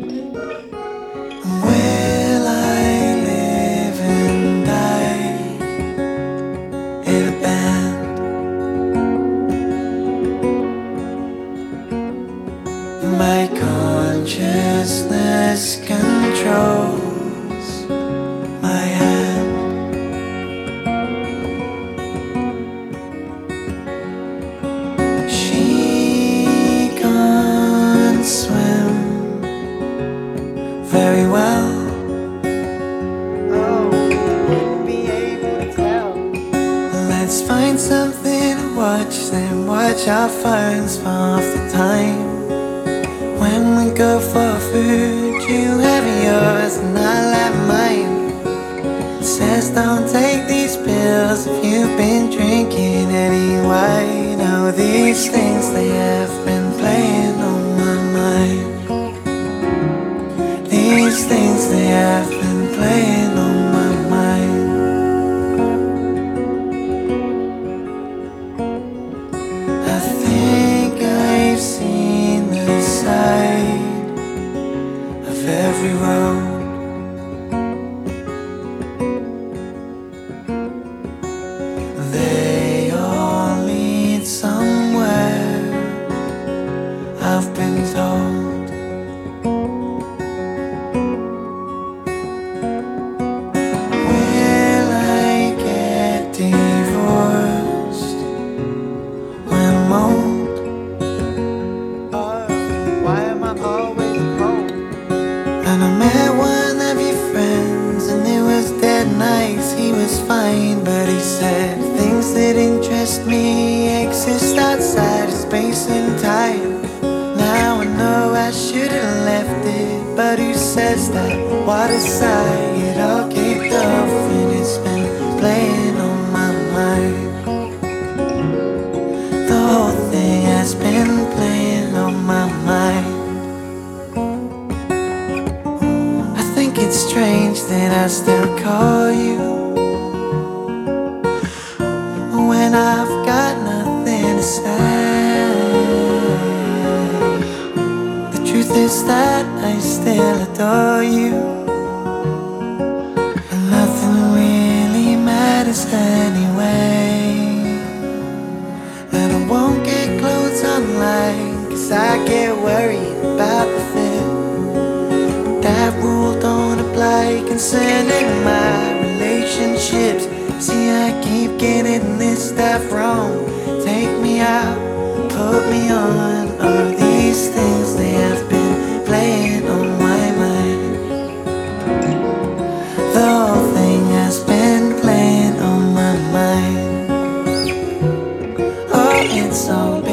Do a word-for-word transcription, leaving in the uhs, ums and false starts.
Will I live and die in a band? My consciousness controls my hand. She can't swim very well. Oh, wouldn't be able to tell. Let's find something to watch, then watch our phones for half the time. When we go for food, you have yours and I'll have mine. It says don't take these pills if you've been drinking any wine. Oh, these things, they have been playing on my mind. These things, they have been playing on my mind. I think I've seen the side of every road. They all lead somewhere, I've been told. Will I get divorced when I'm old? Oh, why am I always cold? And I met one of your friends, and it was dead nice. He was fine, but he said things that interest me exist outside of space and time. Now I know I should have left it, but who says that? What aside, it all kicked off, and it's been playing on my mind. The whole thing has been playing on my mind. I think it's strange that I still call you when I've got nothing to say. The truth is that I still adore you, and nothing really matters anyway. And I won't get clothes online, cause I get worried about the fit. That rule don't apply concerning my relationships. See, I keep getting this stuff wrong. Take me out, put me on. All these things, they have been playing on my mind. The whole thing has been playing on my mind. Oh, it's all been